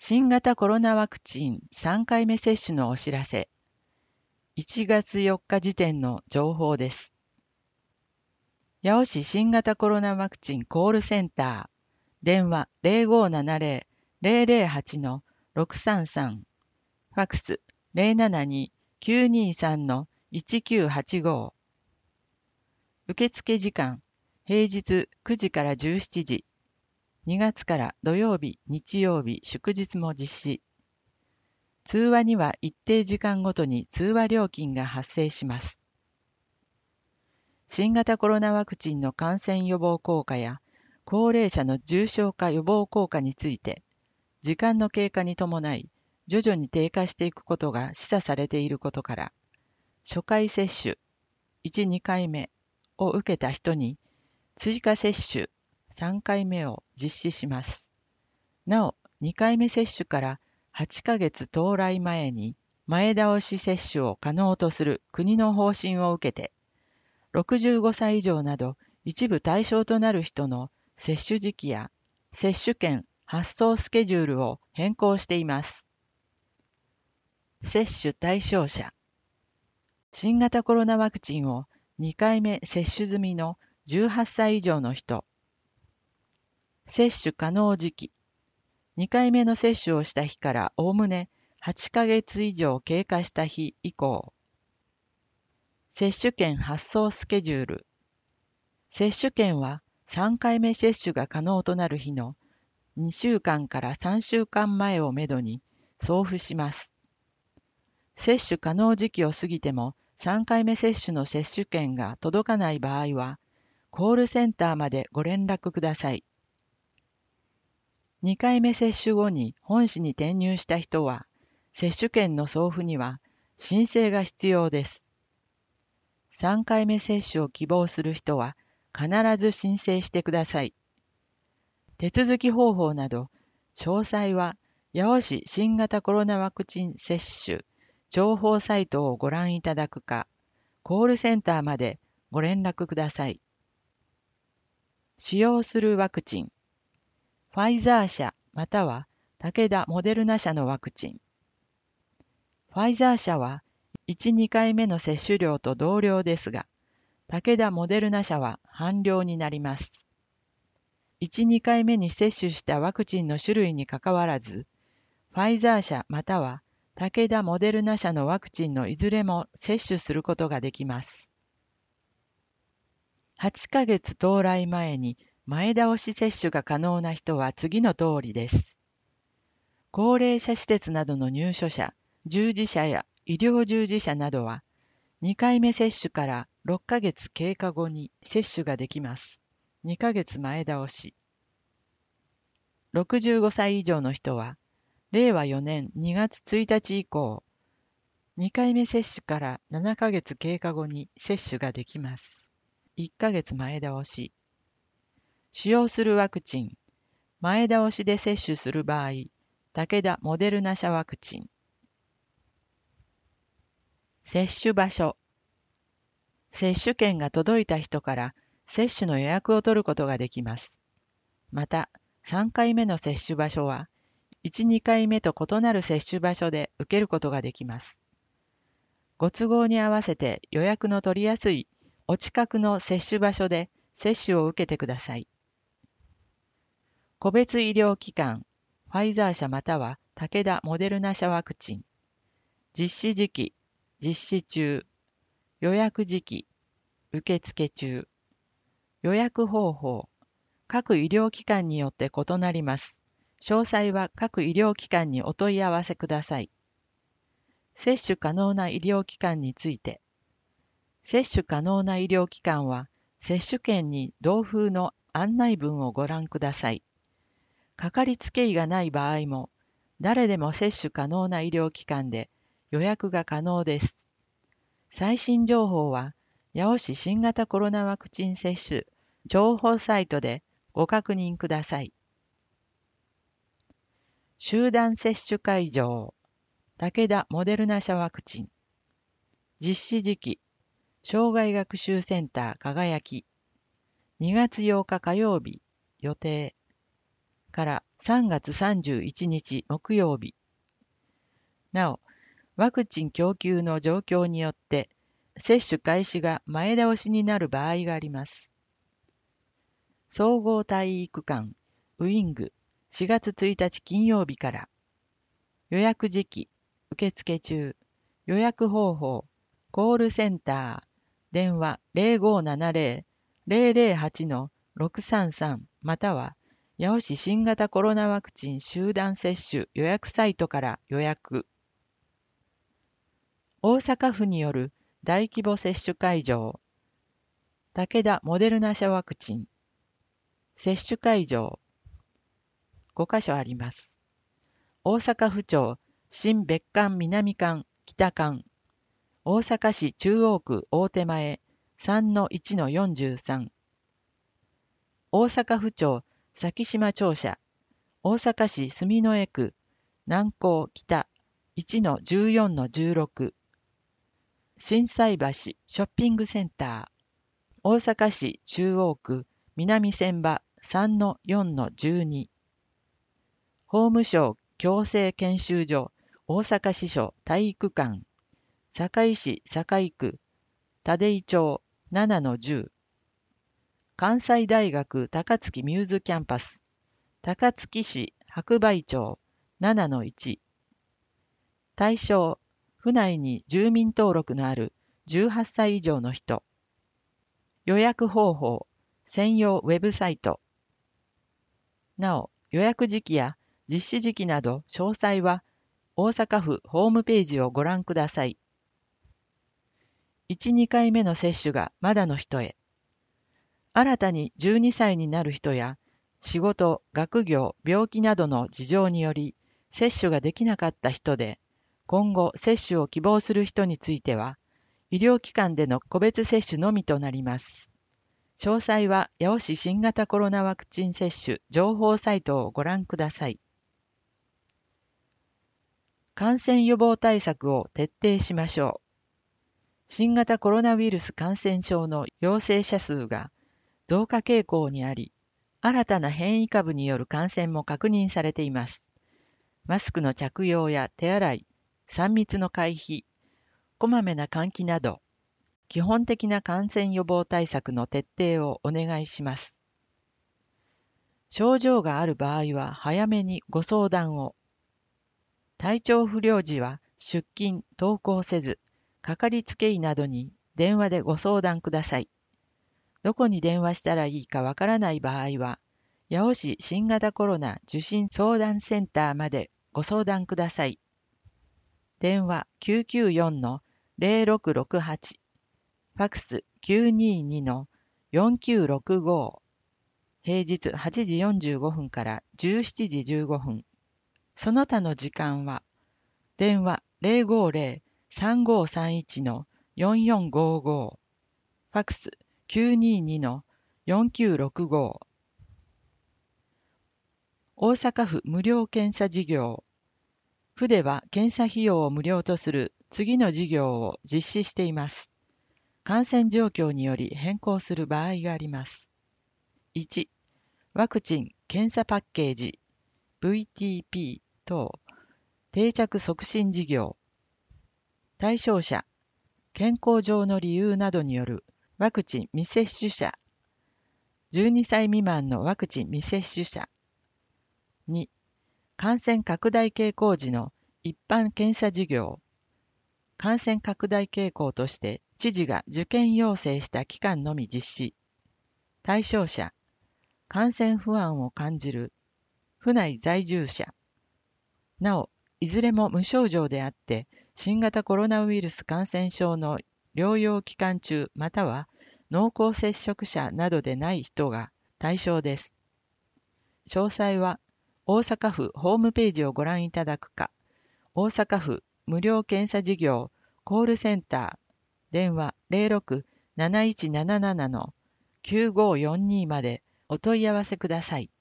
新型コロナワクチン3回目接種のお知らせ。1月4日時点の情報です。八尾市新型コロナワクチンコールセンター。電話 0570-008-633。ファクス 072-923-1985。受付時間、平日9時から17時。2月から土曜日、日曜日、祝日も実施。通話には一定時間ごとに通話料金が発生します。新型コロナワクチンの感染予防効果や高齢者の重症化予防効果について、時間の経過に伴い徐々に低下していくことが示唆されていることから、初回接種1、2回目を受けた人に追加接種3回目を実施します。なお、2回目接種から8ヶ月到来前に前倒し接種を可能とする国の方針を受けて、65歳以上など一部対象となる人の接種時期や接種券発送スケジュールを変更しています。接種対象者。新型コロナワクチンを2回目接種済みの18歳以上の人。接種可能時期。2回目の接種をした日からおおむね8ヶ月以上経過した日以降。接種券発送スケジュール。接種券は3回目接種が可能となる日の2週間から3週間前をめどに送付します。接種可能時期を過ぎても3回目接種の接種券が届かない場合は、コールセンターまでご連絡ください。2回目接種後に本市に転入した人は、接種券の送付には申請が必要です。3回目接種を希望する人は必ず申請してください。手続き方法など、詳細は八尾市新型コロナワクチン接種情報サイトをご覧いただくか、コールセンターまでご連絡ください。使用するワクチン。ファイザー社または武田モデルナ社のワクチン。ファイザー社は1、2回目の接種量と同量ですが、武田モデルナ社は半量になります。1、2回目に接種したワクチンの種類にかかわらず、ファイザー社または武田モデルナ社のワクチンのいずれも接種することができます。8ヶ月到来前に前倒し接種が可能な人は次の通りです。高齢者施設などの入所者、従事者や医療従事者などは、2回目接種から6ヶ月経過後に接種ができます。2ヶ月前倒し。65歳以上の人は、令和4年2月1日以降、2回目接種から7ヶ月経過後に接種ができます。1ヶ月前倒し。使用するワクチン。前倒しで接種する場合、武田モデルナ社ワクチン。接種場所。接種券が届いた人から接種の予約を取ることができます。また、3回目の接種場所は、1、2回目と異なる接種場所で受けることができます。ご都合に合わせて予約の取りやすいお近くの接種場所で接種を受けてください。個別医療機関、ファイザー社または武田モデルナ社ワクチン。実施時期、実施中。予約時期、受付中。予約方法、各医療機関によって異なります。詳細は各医療機関にお問い合わせください。接種可能な医療機関について。接種可能な医療機関は、接種券に同封の案内文をご覧ください。かかりつけ医がない場合も、誰でも接種可能な医療機関で予約が可能です。最新情報は、八尾市新型コロナワクチン接種情報サイトでご確認ください。集団接種会場、武田モデルナ社ワクチン。実施時期、障害学習センター輝き。2月8日火曜日、予定。 から3月31日木曜日。なお、ワクチン供給の状況によって接種開始が前倒しになる場合があります。総合体育館ウィング4月1日金曜日から。予約時期受付中。予約方法コールセンター電話 0570-008-633 または八尾市新型コロナワクチン集団接種予約サイトから予約。大阪府による大規模接種会場武田モデルナ社ワクチン接種会場5カ所あります。大阪府庁新別館南館北館大阪市中央区大手前 3-1-43 大阪府庁咲島庁舎大阪市住之江区南港北 1-14-16 心斎橋ショッピングセンター大阪市中央区南千葉 3-4-12 法務省矯正研修所大阪支所体育館堺市堺区立井町 7-10 関西大学高槻ミューズキャンパス高槻市白梅町 7-1 対象府内に住民登録のある18歳以上の人予約方法専用ウェブサイトなお予約時期や実施時期など詳細は大阪府ホームページをご覧ください。1、2回目の接種がまだの人へ。新たに12歳になる人や仕事、学業、病気などの事情により接種ができなかった人で、今後接種を希望する人については、医療機関での個別接種のみとなります。詳細は八尾市新型コロナワクチン接種情報サイトをご覧ください。感染予防対策を徹底しましょう。新型コロナウイルス感染症の陽性者数が増加傾向にあり、新たな変異株による感染も確認されています。マスクの着用や手洗い、3密の回避、こまめな換気など、基本的な感染予防対策の徹底をお願いします。症状がある場合は早めにご相談を。体調不良時は出勤・登校せず、かかりつけ医などに電話でご相談ください。どこに電話したらいいかわからない場合は、八尾市新型コロナ受診相談センターまでご相談ください。電話 994-0668、ファクス 922-4965、平日8時45分から17時15分。その他の時間は、電話 050-3531-4455、ファクス 922-4965。大阪府無料検査事業。府では検査費用を無料とする次の事業を実施しています。感染状況により変更する場合があります。1、ワクチン・検査パッケージ、VTP 等、定着促進事業。対象者、健康上の理由などによるワクチン未接種者、12歳未満のワクチン未接種者。2、感染拡大傾向時の一般検査事業。感染拡大傾向として知事が受験要請した期間のみ実施。対象者、感染不安を感じる府内在住者。なお、いずれも無症状であって、新型コロナウイルス感染症の療養期間中または濃厚接触者などでない人が対象です。詳細は大阪府ホームページをご覧いただくか、大阪府無料検査事業コールセンター、電話 06-7177-9542 までお問い合わせください。